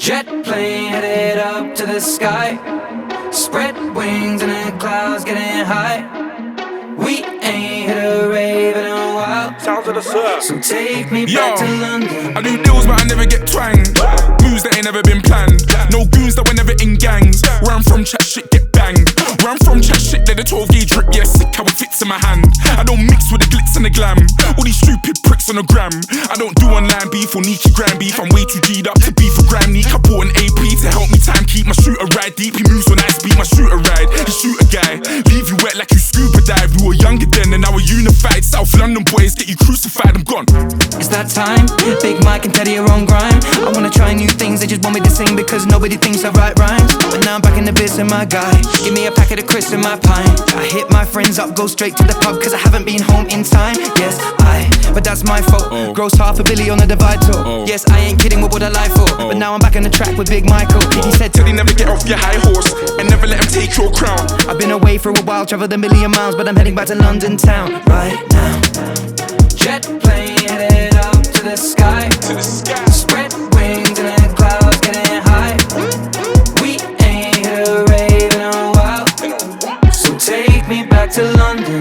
Jet plane headed up to the sky. Spread wings and the clouds getting high. We ain't hit a rave in a while. Sounds of the surf. So take me back to London. I do deals but I never get twanged. Moves that ain't never been planned. No goons that were never in gangs. Where I'm from, chat shit get banged. Where I'm from, chat shit, let the 12 gauge drip. Yeah, sick how it fits in my hand. I don't mix with the glitz and the glam. All these stupid pricks on the gram. I don't do online beef or Nike grand beef. I'm way too G'd up to beef for gram neek. I bought an AP to help me time keep my shooter ride deep. He moves when I speed my shooter ride. He shoot a guy, leave you wet like you scuba dive. We were younger then and now we're unified. South London boys get you crucified, I'm gone. It's that time, Big Mike and Teddy are on grind. I wanna try new things, they just want me to sing because nobody thinks I write rhymes. But now I'm back in the biz and my guy, give me a packet of crisps and my pint. I hit my friends up, go straight to the pub cause I haven't been home in time. Yes, but that's my fault. Gross $500 million on the Divide tour. Yes, I ain't kidding, what would I lie for? But now I'm back on the track with Big Michael. He said, Teddy, never get off your high horse and never let him take your crown. I've been away for a while, traveled a million miles, but I'm heading back to London town right now. Jet plane headed up to the sky. Spread wings and the clouds getting high. We ain't hit a rave in a while. So take me back to London.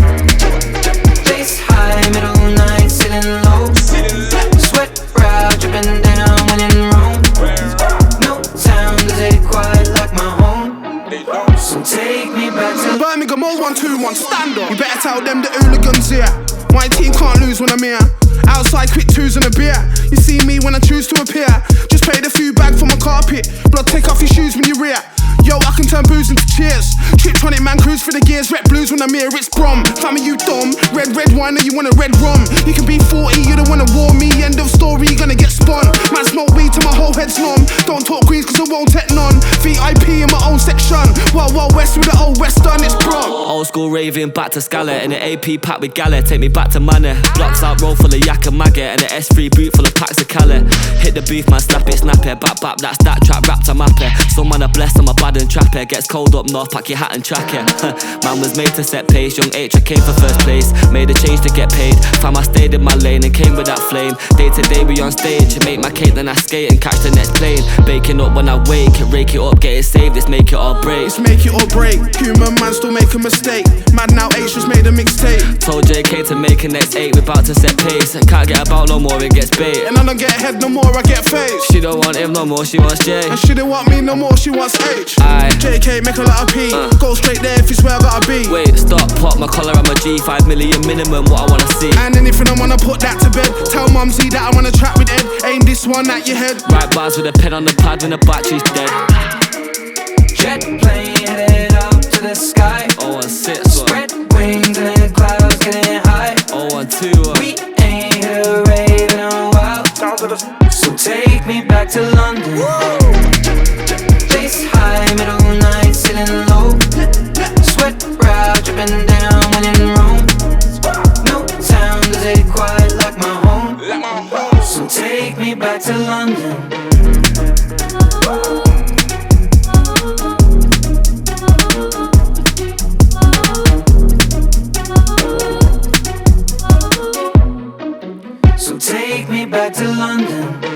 Face high, middle night, sitting low. Sweat brow dripping down when in Rome. No town does it quite like my home. So take me back to Birmingham 0121, stand up. You better tell them the hooligans here. My team can't lose when I'm here. Outside quick twos and a beer. You see me when I choose to appear. Just paid a few bag for my carpet. Blood take off your shoes when you rear. Yo, I can turn booze into cheers. Triptronic man cruise for the gears. Red blues when I'm here, it's Brom. Family you dumb. Red wine and you want a red rum. You can be 40, you don't wanna war me. End of story, you gonna get spun. Man smoke weed till my whole head's numb. Don't talk queens cause I won't take none. VIP in my own section. Wild West with the old Western, it's Brom. Old school raving back to Scala. In the AP pack with Gala. Take me back to Manor. Blocks out roll full of yak and maggot. And the S3 boot full of packs of Cali. Hit the beef man, snap it, bap, that's that trap, rap to map it. Some man are blessed, I'm a bad and trapper. Gets cold up north, pack your hat and track it. Man was made to set pace, young H, I came for first place. Made a change to get paid, fam I stayed in my lane and came with that flame. Day to day we on stage, make my cake then I skate and catch the next plane. Baking up when I wake, rake it up, get it saved, let's make it all break. Let's make it all break, human man still make a mistake. Mad now H just made a mixtape. Told JK to make a next 8, we about to set pace. Can't get about no more, it gets bait. And I don't get head no more, I get face. She don't want him no more, she wants J. And she don't want me no more, she wants H. JK make a lot of P. Go straight there if it's where I gotta be. Wait, stop, pop my collar, I'm a G. 5 million minimum, what I wanna see. And anything I wanna put that to bed. Tell Mumsy that I wanna trap with Ed. Aim this one at your head. Right bars with a pen on the pad when the battery's dead. Jet plane headed up to the sky. 016, spread wings and the clouds getting high. 012, we ain't hit a rave in a while. So take me back to London. Face high, middle night, sitting low. Sweat brow dripping down when in Rome. No town does it quite like my home. So take me back to London. So take me back to London.